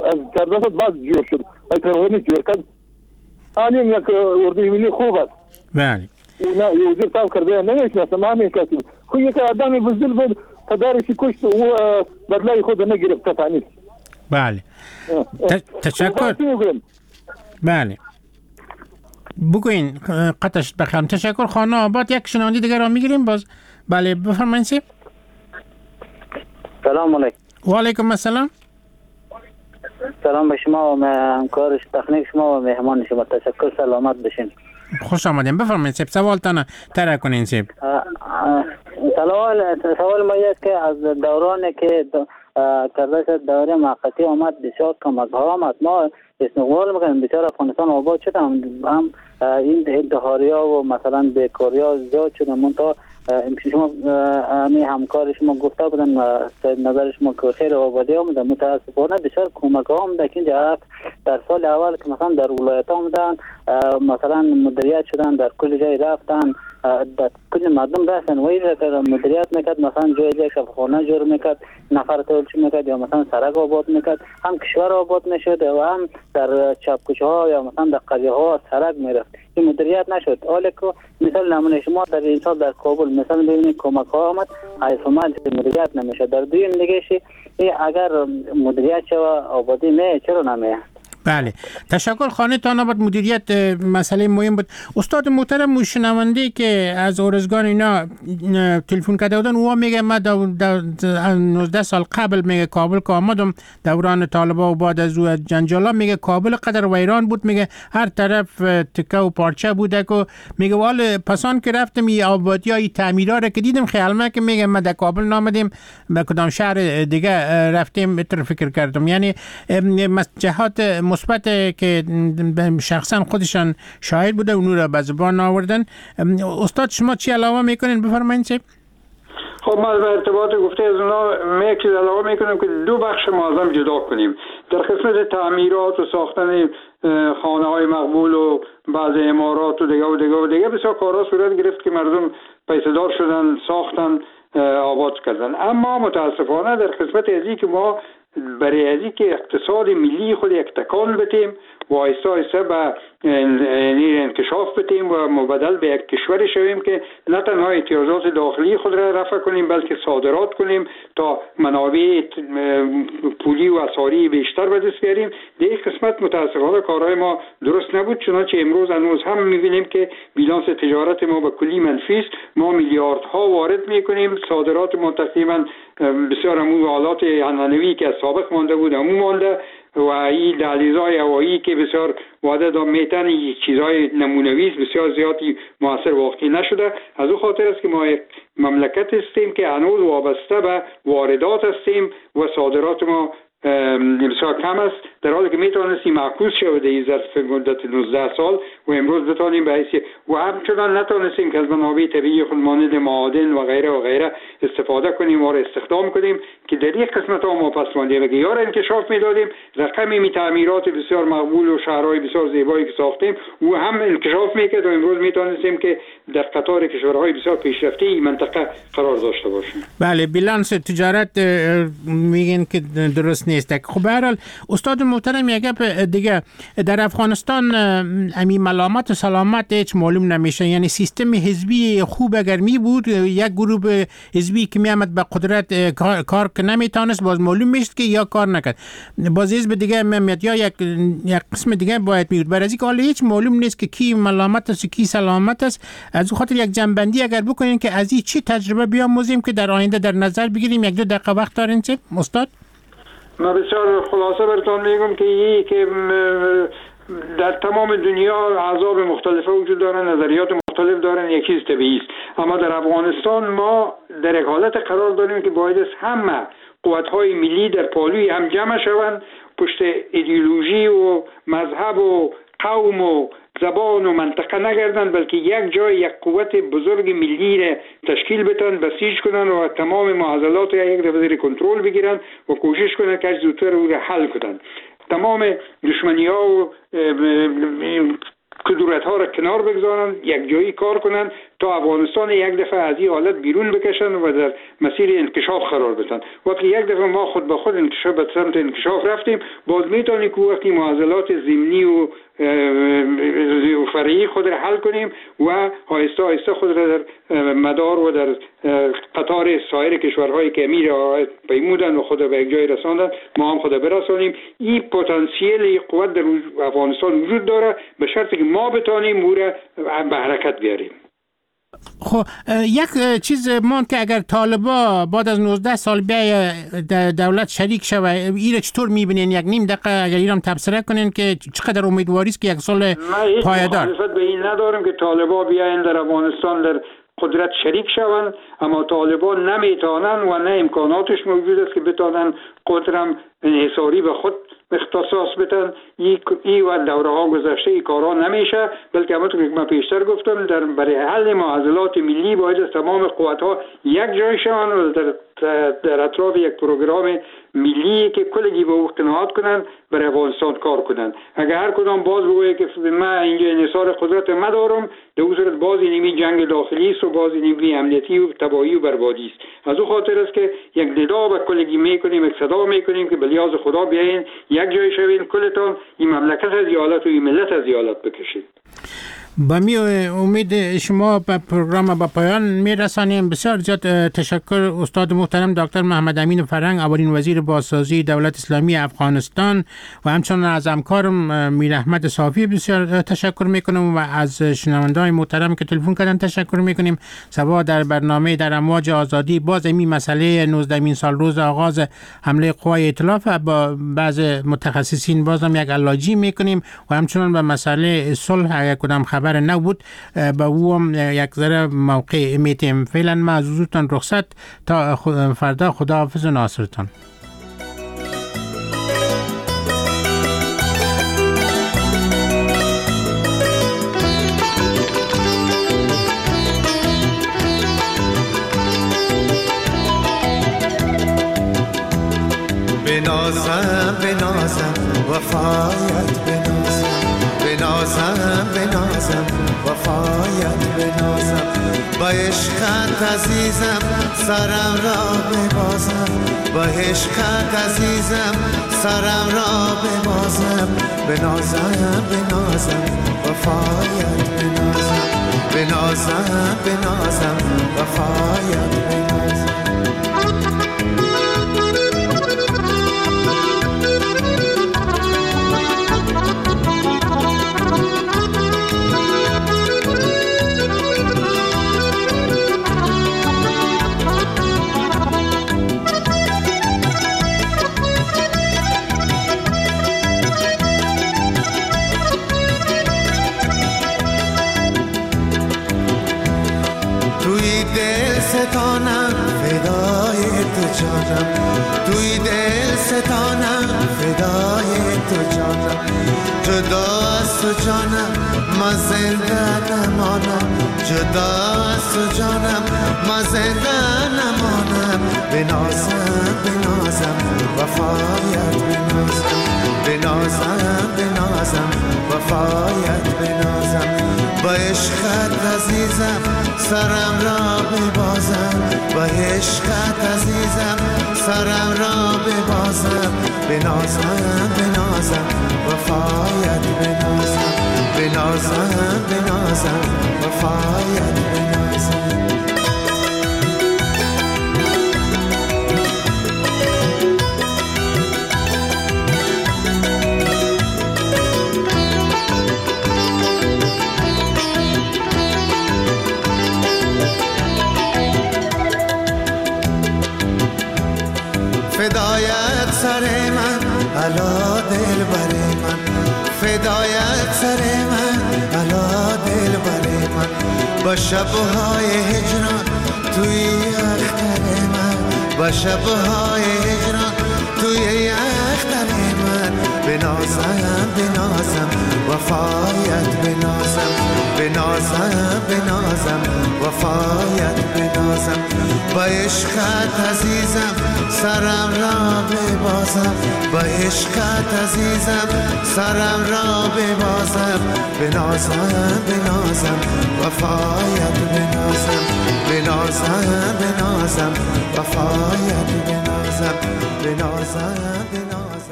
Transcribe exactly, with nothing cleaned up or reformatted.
از کردن بعد جور شد از تروریست جور کرد. آنیم یک اردوی ملی خوب است. بله. نه یه وزیر تاب کرده نمیشناسم همین کسی. خو یک آدمی بزدل بود تدارشی کشت و بدلای خود نگرفت تفانیست. بله. تشکر. بله. بگوین قطعش بخوام. تشکر خانه آباد. یک شنونده دیگر را میگیریم باز. بله بفرمایید سیب. سلام علیکم. و علیکم السلام. سلام به شما و همکارش تکنیک شما و مهمان شما. تشکر سلامت بشین. خوش آمدین. بفرمایید سیب سوالتان طرح کنین سیب. سوال سوال ما است که از دورانی که کردش دوره موقتی آمد بسیار کم از آمد ما استقبال میکنیم بسیار افغانستان آباد شده هم, هم این ادهاری ها و مثلا بیکاری ها زیاد شده منطقه شما می همکار شما گفته بودن نظر شما که خیر آبادی آمده متاسفانه بسیار کمک ها آمده که اینجا در سال اول که مثلا در ولایت آمدن مثلا مدیریت شدن در کل جای رفتن در کل مردم رفتن و این را مدیریت میکرد مثلا جای جای شفاخانه جور میکرد نفر تولچی میکرد یا مثلا سرک آباد میکرد هم کشور آباد میشد و هم در چپکوچه ها یا مثلا در قریه ها سرک میرفت این مدیریت نشد. حالا که مثال نمونه شما در این سال در کابل مثلا ببینید کمک ها آمد ایفومال مدیریت نمیشه. در دویم نگهشی اگر مدیریت شو آبادی نه چرا نمیه. بله تشکر خانه تان آباد مدیریت مسئله مهم بود. استاد محترم مشنونده که از اورزگان اینا تلفن کرده بودن او میگه من نوزده سال قبل میگه کابل که آمدم دوران طالبا و بعد از او جنجالا میگه کابل قدر ویران بود میگه هر طرف تکه و پارچه بوده که میگه وال پسان که رفتم این آبادی های تعمیرها را که دیدم خیال من که میگه من در کابل نامدیم به کدام شهر دیگه رفتیم اتر فکر کردم. یعنی جهات مثبت که شخصا خودشان شاهد بوده اونو را به زبان آوردن. استاد شما چی علاوه میکنین بفرمایید سیب. خب ما به ارتباط گفته از اونا میکی علاوه میکنیم که دو بخش معظم جدا کنیم. در قسمت تعمیرات و ساختن خانه های مقبول و بعض امارات و دیگه و دیگه و دیگه بسیار کارها صورت گرفت که مردم پیسه‌دار شدن ساختن آباد کردن. اما متاسفانه در قسمت ازی که ما برای ازی که اقتصاد ملی خود یک تکان بتیم و آیسته آیسته به انکشاف بتیم و مبدل به یک کشوری شویم که نه تنها احتیاجات داخلی خود را رفع کنیم بلکه صادرات کنیم تا منابع پولی و اسعاری بیشتر به دست بیاریم. در این قسمت متاسفانه کارهای ما درست نبود، چنانچه امروز هنوز هم می‌بینیم که بیلانس تجارت ما به کلی منفی است. ما میلیاردها وارد می‌کنیم، صادرات ما تقریبا بسیار همون حالات عنعنوی که از سابق مانده بود همون مانده و این دهلیزهای هوایی که بسیار وعده دام میتن چیزهای نمونوی بسیار زیادی موثر واقعی نشده. از او خاطر است که ما یک مملکت هستیم که هنوز وابسته به واردات هستیم و صادرات ما بسیار کم است، در حالی که میتونستیم معکوس شود این ظرف مدت نوزده سال و امروز بتانیم به حیث و همچنان نتونستیم که از منابع طبیعی خود مانند معادن و غیره و غیره استفاده کنیم و استخدام کنیم که در یک قسمت ها ما پس ماندیم. اگه یار انکشاف میدادیم رقم می تعمیرات بسیار مقبول و شهرهای بسیار زیبایی که ساختیم و هم انکشاف میکرد و امروز میتونستیم که در قطار کشورهای بسیار پیشرفته این منطقه قرار داشته باشیم. بله بیلانس تجارت میگن که درست نیست. خب به هر حال استاد محترم یک گپ دیگه در افغانستان امی ملامت و سلامت هیچ معلوم نمیشه. یعنی سیستم حزبی خوب اگر می بود یک گروه حزبی که می آمد به قدرت کار, کار که نمیتونست باز معلوم میشد که یا کار نکرد باز حزب دیگه میاد یا یک یک قسم دیگه باید میود. برای اینکه حالا هیچ معلوم نیست که کی ملامت است کی سلامت است. از خاطر یک جنبندی اگر بکنین که از این چی تجربه بیاموزیم که در آینده در نظر بگیریم. یک دو دقیقه وقت دارین چه استاد؟ من بسیار خلاصه براتون میگم که یی که در تمام دنیا احزاب مختلفه وجود دارن، نظریات مختلف دارن، یک چیز طبیعی است. اما در افغانستان ما در یک حالت قرار داریم که باید همه قوت‌های ملی در پالوی هم جمع شوند، پشت ایدئولوژی و مذهب و قوم و زبان و منطقه نگردن، بلکه یک جای یک قوت بزرگ ملی را تشکیل بدن، بسیج کنن و تمام معضلات را یک دفعه زیر کنترل بگیرن و کوشش کنن که زودتر او را حل کنن. تمام دشمنی ها و کدورت ها را کنار بگذارن، یک جایی کار کنن تا افغانستان یک دفعه از این حالت بیرون بکشن و در مسیر انکشاف قرار بدن. وقتی یک دفعه ما خود به خود انکشاف به سمت انکشاف رفتیم، باز میتونیم که وقتی معضلات ضمنی و فرعی خود را حل کنیم و آهسته آهسته خود را در مدار و در قطار سایر کشورهای که امیر پیمودن و خود به یک جای رساندن، ما هم خود برسانیم. این پتانسیل قوت در افغانستان وجود داره، به شرطی که ما بتانیم او را به حرکت بیاریم. خب یک چیز مان که اگر طالبا بعد از نوزده سال بیای دولت شریک شوه، ایره چطور میبینین؟ یک نیم دقیقه اگر ایران تبصره کنین که چقدر امیدواری است که یک سال پایدار؟ من مخالفت به این ندارم که طالبا بیاین در افغانستان در قدرت شریک شوند، اما طالبا نمیتونن و نه امکاناتش موجود است که بتونن قدرم انحصاری به خود اختصاص بدن. ای و دوره ها گذشته ای کارا نمیشه، بلکه همونطور که من پیشتر گفتم در برای حل معضلات ملی باید از تمام قوت ها یک جای شوند و در, در اطراف یک پروگرام ملی که کلگی به او قناعت کنن برای افغانستان کار کنن. اگر هر کدام باز بگویه که من اینجا انحصار قدرت مدارم، در اون صورت باز اینمی جنگ داخلی است و باز اینمی امنیتی و تباهی و بربادی است. از اون خاطر است که یک ندا به کلگی میکنیم، یک صدا میکنیم که به لیاز خدا بیاین یک جای شوین، کلتان این مملکت از یالت و این ملت از یالت بکشید. با می امید شما به پروگرام با پایان میرسانیم. بسیار زیاد تشکر استاد محترم دکتر محمد امین فرهنگ، اولین وزیر بازسازی دولت اسلامی افغانستان، و همچنین از همکارم میر احمد صافی بسیار تشکر میکنم و از شنونده‌های محترم که تلفن کردن تشکر میکنیم. سبا در برنامه در امواج آزادی باز این مسئله نوزدهمین سال روز آغاز حمله قوای ائتلاف با بعض متخصصین بازم یک علاجی میکنیم و همچنین به مسئله صلح اگر کدام خبر نبود با او هم یک ذره موقع میتیم. فعلا ما از حضورتان رخصت تا فردا. خداحافظ و ناصرتان. بنازم بنازم وفایت بنازم، بنازم بنازم وفایت بنازم، با عشقت عزیزم سرم را ببازم، با عشقت عزیزم سرم را ببازم، بنازم بنازم وفایت بنازم، بنازم بنازم وفایت بنازم. ستانم فدای تو جانم، توی دل ستانم فدای تو جانم، جدا از تو جانم ما زنده نمانم، جدا از تو جانم ما زنده نمانم، بنازم بنازم وفایت بنازم، بنازم بنازم وفایت بنازم، با عشقت عزیزم سرم را ببازم، با عشقت عزیزم سرم را ببازم، بنازم بنازم وفایت بنازم، بنازم بنازم وفایت بنازم. فدایت سر من علا دل بر من، فدایت سر من علا دل بر من، با شبهای هجران توی اختر من، با شبهای هجران توی اختر من، بنازم بنازم وفایت بنازم، بنازم بنازم وفایت بنازم. بنازم با عشقت عزیزم سرم را ببازم با عشقت عزیزم سرم را ببازم بنازم بنازم وفایت بنازم بنازم بنازم وفایت بنازم بنازم بنازم